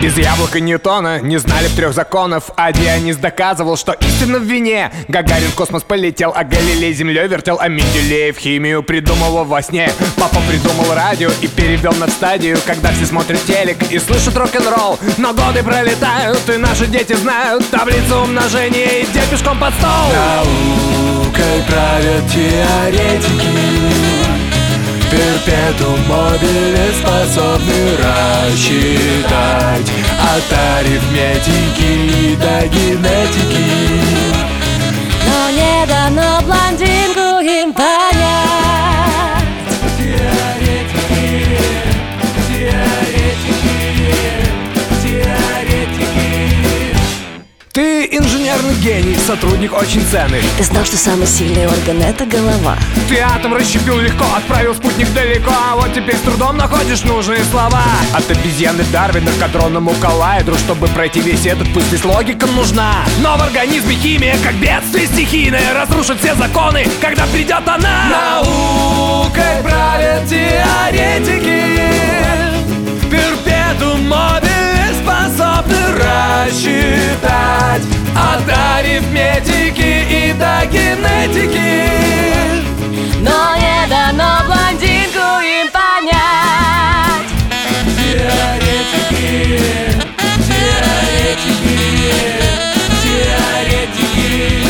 Без яблока Ньютона не знали б 3 законов, а Дионис доказывал, что истина в вине. Гагарин в космос полетел, а Галилей землей вертел, а Менделеев химию придумывал во сне. Папа придумал радио и перевел на стадию, когда все смотрят телек и слышат рок-н-ролл. Но годы пролетают, и наши дети знают таблицу умножения, идя пешком под стол. Наукой правят теоретики, перпетум мобиле способны рассчитать от арифметики до генетики. Но не дано блондинку им понять. Теоретики, теоретики. Ты инженерный гений, сотрудник очень ценный. Ты знал, что самый сильный орган — это голова. Ты атом расщепил легко, отправил спутник далеко, а вот теперь с трудом находишь нужные слова. От обезьяны Дарвина к адронному коллайдеру, чтобы пройти весь этот путь, здесь логика нужна. Но в организме химия, как бедствие стихийное, разрушит все законы, когда придет она. Наукой правят теоретики, перпетум мобиле способны рассчитать от арифметики и до генетики. Но не дано блондинку им понять. Теоретики, теоретики, теоретики.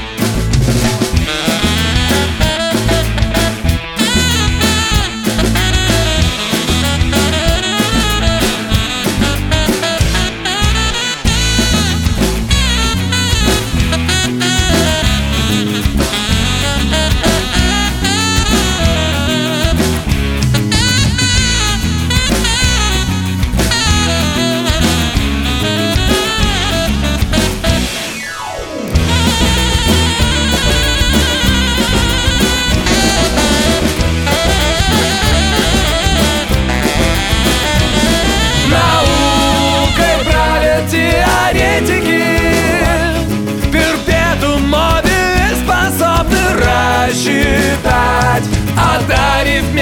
Теоретики, перпетум мобиле способны рассчитать от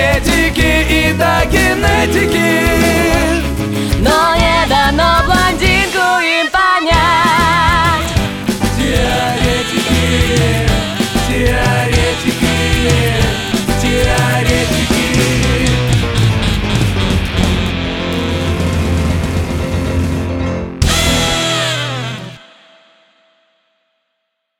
арифметики и до генетики. Но не дано блондинку